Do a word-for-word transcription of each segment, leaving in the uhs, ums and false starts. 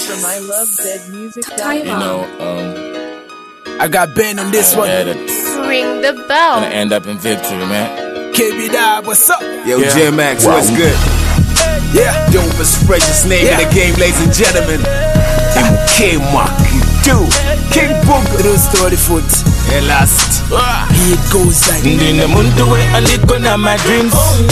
from I Love Dead Music. You know, um, I got Ben on this one. Ring the bell. Gonna end up in victory, man. K B Dab, what's up? Yo, Yeah. J Max, Wow. what's good? Yeah. Dopest, freshest name Yeah. in the game, ladies and gentlemen. M K Mark, do King Booger. True story foot. Hey, last. Here it goes like Ndine muntu we aliko na my dreams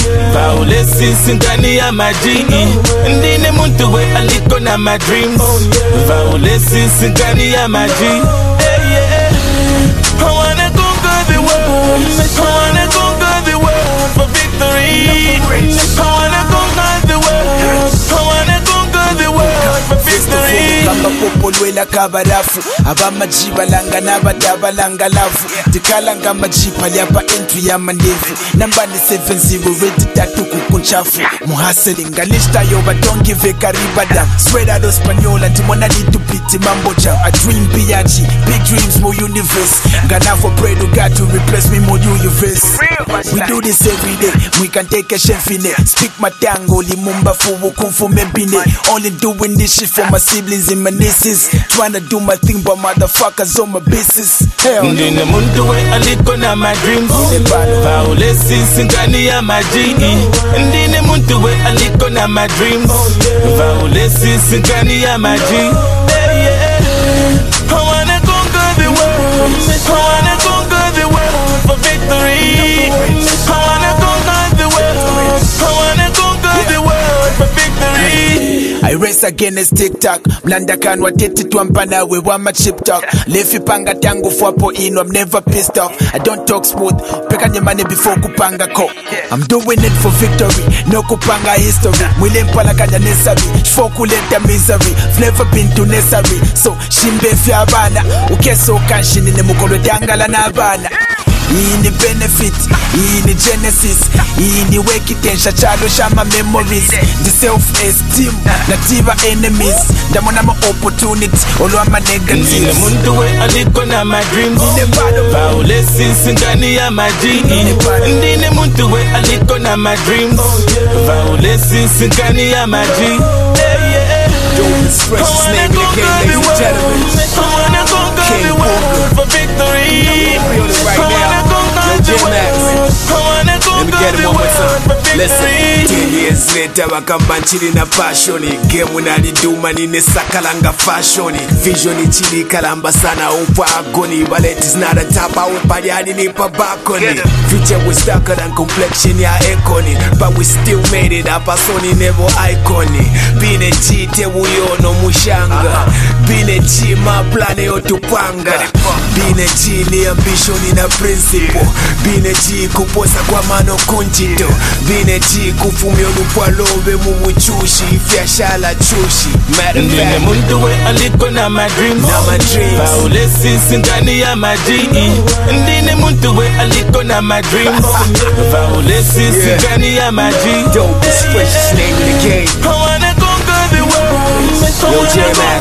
Vaulesi singani ya maji Ndine muntu we aliko na my dreams Vaulesi singani ya maji Hey, yeah. I wanna conquer the world I wanna conquer the world for victory I wanna conquer the world I wanna conquer the world for victory kamba popo lwela kabarafu abamajiba langa nabadabalanga lavu tikalanga majipa lyapa entry ya mandevu nambani seven zero ready tatu kukunchafu muhaseli ngalista yo but don't give a caribada swear out Spanyola timona need to beat mambo jam a dream biachi big dreams more universe ngana for pray to God to replace me more universe we do this every day we can take a chef in it speak matango limumba fuwu kumfu membine only doing this shit for my siblings and my nieces trying to do my thing but motherfuckers on my business hell Ndine muntu we aliko na my dreams Vaulesi singani ya maji Ndine muntu we aliko na my dreams Vaulesi singani ya maji Hey, yeah. I wanna conquer the world I wanna conquer the world for victory I wanna conquer the world I wanna conquer the world for victory I race against TikTok mlanda kanwa tete twampana we wa my chip talk lefi panga tangu fwapo ino I'm never pissed off I don't talk smooth peka nyemane before kupanga ko I'm doing it for victory no kupanga history mwile mpala kanya nesari shfo kuleta misery never been to necessary so shimbe fya bana ukeso kanshini ne mukolo dangala na bana iyi ni benefit, iyi ni genesis, iyi ni wekitensha chalo shama memories the self-esteem, nativa enemies ndamona ma opportunity, olwa ma Ndine negatives muntu we aliko na my dreams Vaulesi singani ya maji Ndine muntu we aliko na my dreams Vaulesi singani ya maji Hey, yeah. Dopest, freshest name in the game, ladies and gentlemen. I wanna conquer King the world for victory Feel it right I wanna now. conquer Yo, the J Max. world I wanna Let me conquer get it the one more world time. for Listen, victory ten years later bakamba nchili na passion game naliduma nine sakalanga fashion vision chili kalamba sana upa agony but it is not a tap out pali hadi nipa balcony future was darker than complexion ya econy but we still made it up a sony never icony bine chite uyono mushanga bine chi ma plane otupanga bine chi ni ambition na principle bine chi kuposa kwa mano kunjito bine chi kufumyo lupwalobe mu buchushi fyashala chushi matter of Ndine fact muntu we aliko na my dreams Na my dreams. Vaulesi singani ya maji Ndine muntu we aliko na my dreams Vaulesi Yeah. singani ya maji dopest, freshest name in the game. I wanna conquer the world Yo, I J wanna Max.